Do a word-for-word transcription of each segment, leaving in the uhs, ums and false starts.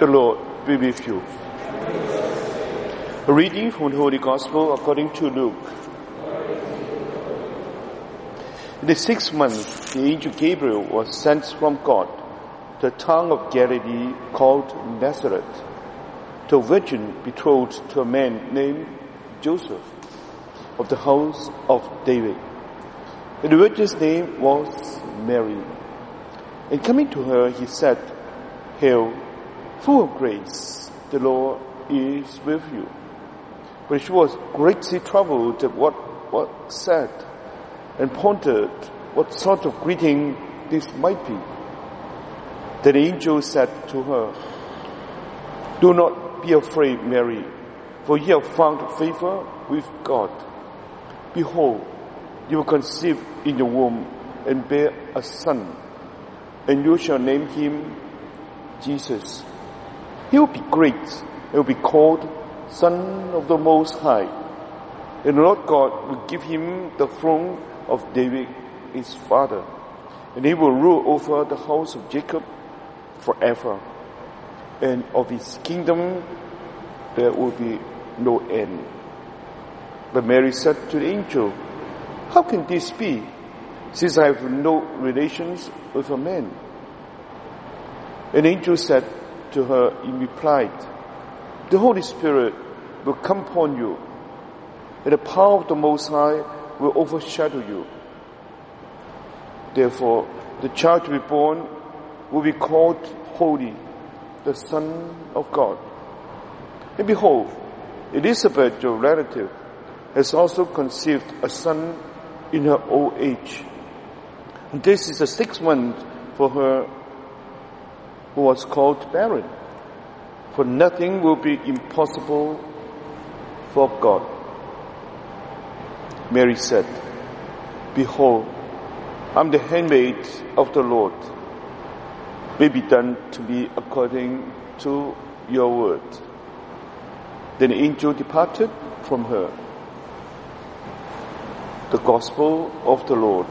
The Lord be with you. A reading from the Holy Gospel according to Luke. In the sixth month, the angel Gabriel was sent from God to a town of Galilee called Nazareth, to a virgin betrothed to a man named Joseph, of the house of David. And the virgin's name was Mary. And coming to her, he said, "Hail, full of grace, the Lord is with you." But she was greatly troubled at what was said, and pondered what sort of greeting this might be. Then the angel said to her, "Do not be afraid, Mary, for you have found favor with God. Behold, you will conceive in your womb and bear a son, and you shall name him Jesus. He will be great and will be called Son of the Most High. And the Lord God will give him the throne of David, his father, and he will rule over the house of Jacob forever. And of his kingdom there will be no end." But Mary said to the angel, "How can this be, since I have no relations with a man?" An angel said to her in reply, "The Holy Spirit will come upon you, and the power of the Most High will overshadow you. Therefore, the child to be born will be called Holy, the Son of God. And behold, Elizabeth, your relative, has also conceived a son in her old age. And this is the sixth month for her who was called barren. For nothing will be impossible for God." Mary said, "Behold, I am the handmaid of the Lord. May be done to me according to your word." Then the angel departed from her. The Gospel of the Lord.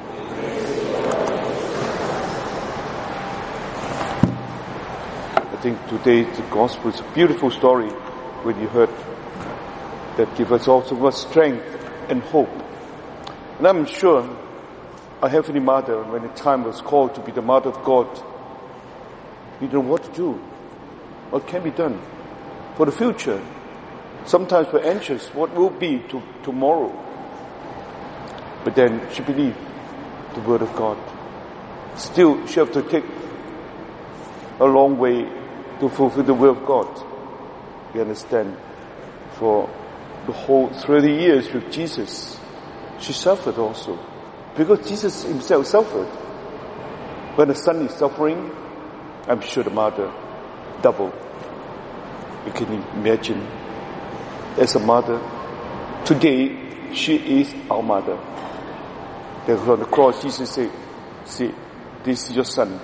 I think today the Gospel is a beautiful story when you heard that gives us also much strength and hope. And I'm sure our Heavenly Mother, when the time was called to be the Mother of God, we don't know what to do, what can be done for the future. Sometimes we're anxious, what will be to tomorrow? But then she believed the Word of God. Still, she have to take a long way to fulfill the will of God. You understand? For the whole thirty years with Jesus, she suffered also. Because Jesus himself suffered. When the son is suffering, I'm sure the mother double. You can imagine. As a mother, today she is our mother. Therefore on the cross, Jesus said, "See, this is your son."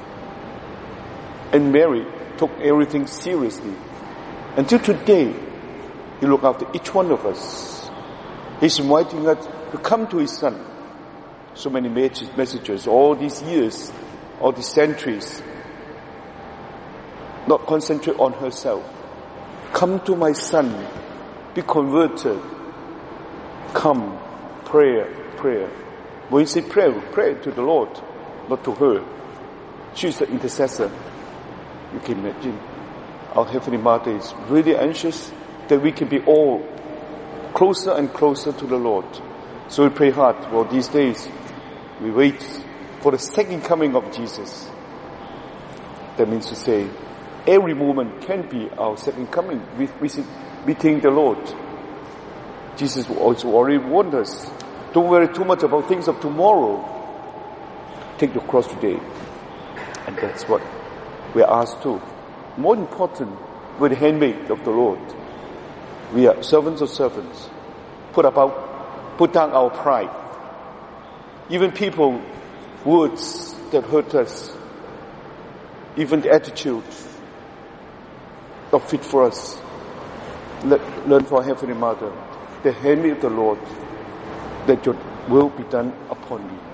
And Mary took everything seriously. Until today, he looked after each one of us. He's inviting us to come to his son. So many messages, all these years, all these centuries, not concentrate on herself. Come to my son, be converted. Come, prayer, prayer. When you say prayer, pray to the Lord, not to her. She's the intercessor. You can imagine. Our Heavenly Mother is really anxious that we can be all closer and closer to the Lord. So we pray hard. Well, these days, we wait for the second coming of Jesus. That means to say, every moment can be our second coming, meeting the Lord. Jesus also already warned us, don't worry too much about things of tomorrow. Take the cross today. And that's what we are asked to. More important, we're the handmaid of the Lord. We are servants of servants. Put about, put down our pride. Even people, words that hurt us, even the attitude not fit for us. Let, learn from our Heavenly Mother, the handmaid of the Lord, that your will be done upon me.